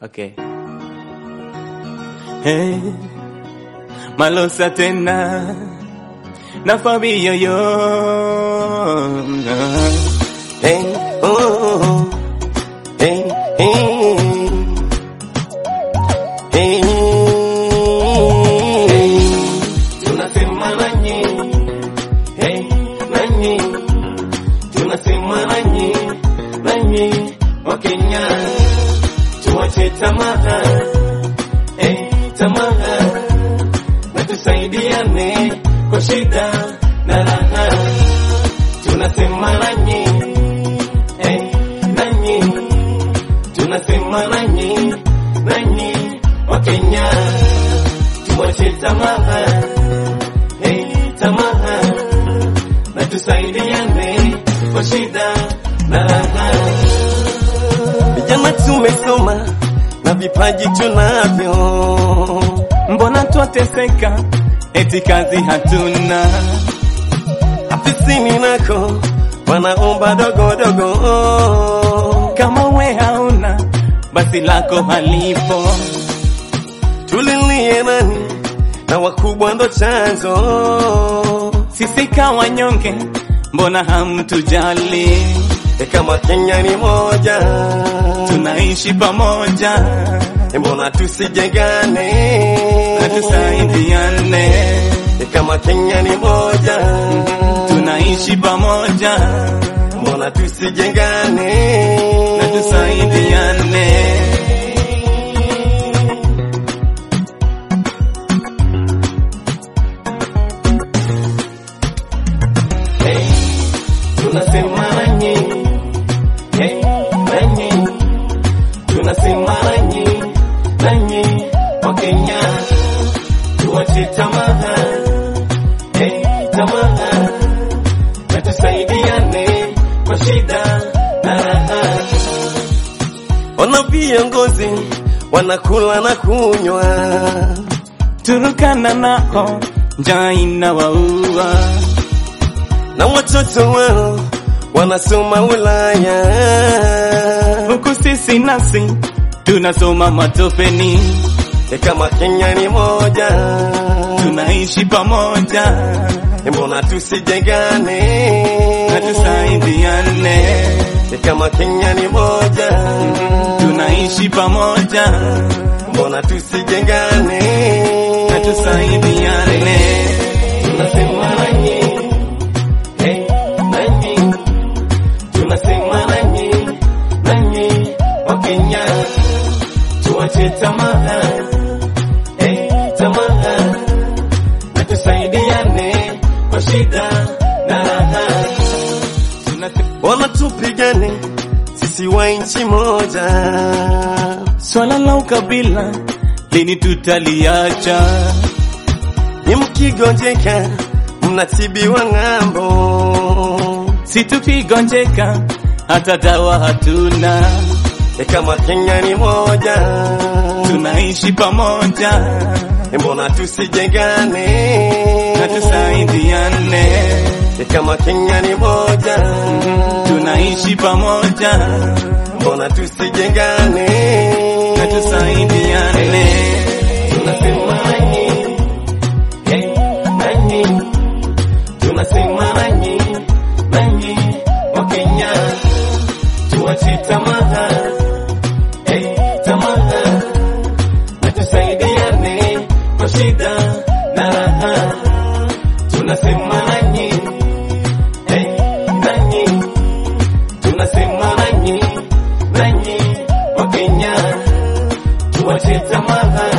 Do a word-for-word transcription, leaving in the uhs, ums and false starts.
Okay. Hey, Malosa tena na Fabio yo. Hey, oh, hey, hey, hey, hey. Tunasema nanyi, hey, nanyi. Tunasema nanyi, nanyi wa Kenya. Tuache tamaa, hey, tamaa. Na tusaidiane kwa shida na raha. Tunasema nanyi, hey, nanyi. Tunasema nanyi, nanyi wa Kenya. Tuache tamaa, hey, tamaa. Na tusaidiane kwa shida na raha. Vijana tumesoma na vipaji tunavyo, Mbona twateseka eti kazi hatuna? afisini nako wanaomba dogo dogo. Kama we hauna basi lako halipo. Tulilie nani na wakubwa ndo chanzo. Sisi kawa nyonge mbona hamtujali? E kama Kenya ni moja, Tunaishi pamoja e mbona tusijengane na tusaidiane. E kama Kenya ni moja, Tunaishi pamoja mbona tusijengane na tusaidiane. Hey, tunasema nanyi, hey, nanyi. Tunasema nanyi, nanyi wa Kenya. Tuache tamaa, hey, tamaa. Na tusaidiane kwa shida na raha. Wana viongozi wanakula na kunywa, Turukana nao njaa inawaua. na watoto wao wanasoma Ulaya. Huku sisi nasi tunasoma matopeni. E kama Kenya ni moja, Tunaishi pamoja e mbona tusijengane na tusaidiane. E kama Kenya ni moja, Tunaishi pamoja mbona tusijengane na tusaidiane. Tunasema nanyi, hey, nanyi. Tunasema nanyi, nanyi wa Kenya. Tuache tamaa, hey, tamaa. Na tusaidiane kwa shida na raha. Wana tupigane sisi wa nchi moja. Swala la ukabila lini tutaliacha? Ni mkigonjeka mnatibiwa ng'ambo. Si tukigonjeka hata dawa hatuna. E kama Kenya ni moja, Tunaishi pamoja e mbona tusijengane na tusaidiane. E kama Kenya ni moja, Tunaishi pamoja mbona tusijengane na tusaidiane. Tunasema nanyi, hey, nanyi. Tunasema nanyi, nanyi wa Kenya. Tuache tamaa, hey, tamaa. Na tusaidiane kwa shida na raha. Tunasema nanyi, hey, nanyi. Tunasema nanyi, nanyi wa Kenya. Tuache tamaa.